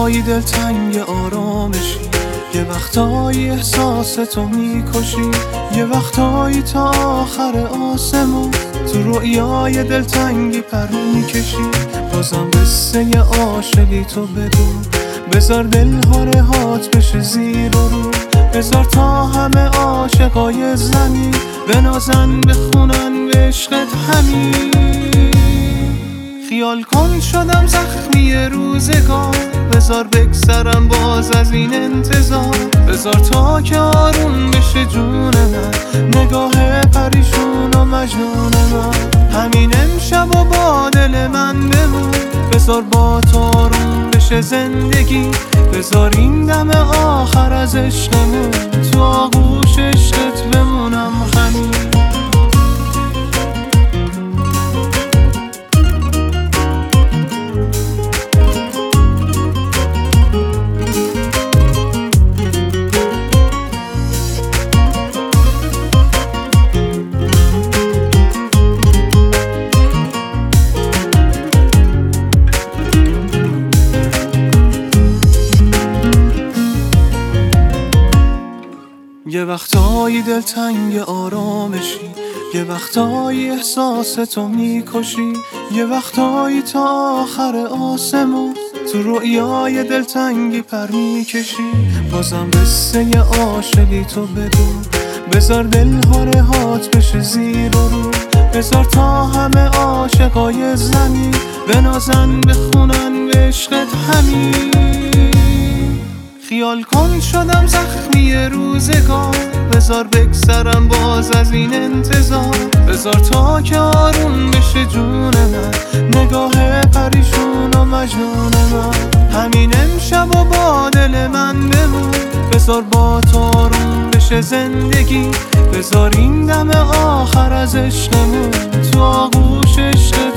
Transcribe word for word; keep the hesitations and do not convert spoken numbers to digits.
وقتایی دلتنگ آرامشی، یه وقتایی احساس تو میکشی، یه وقتایی تا آخر آسمون تو رویای دلتنگی پر میکشی. بازم قصه عاشقی تو بدون، بذار دلها رهات بشه زیر و رو، بذار تا همه عاشقای زمین بنازن بخونن به عشقت همین. خیال کن شدم زخمی روزگار، بذار بگذرم باز از این انتظار، بذار تا که آروم بشه جون من، نگاه پریشون و مجنون من. همین امشب و با دل من بمون، بذار با تو آروم بشه زندگی، بذار این دم آخر از عشقمون تو آغوش عشقت بمونم همین. یه وقتایی دلتنگ آرامشی، یه وقتایی احساس تو میکشی، یه وقتایی تا آخر آسمون تو رویای دلتنگی پر میکشی. بازم قصه عاشقی تو بدون، بذار دلها رهات بشه زیر و رو، بذار تا همه عاشقای زمین بنازن بخونن به عشقت همین. خیال کن شدم زخمی روزگار، بذار بگذرم باز از این انتظار، بذار تا که آروم بشه جون من، نگاه پریشون و مجنون من. همین امشب و با دل من بمون، بذار با تو آروم بشه زندگی، بذار این دم آخر از عشقمون تو آغوش عشق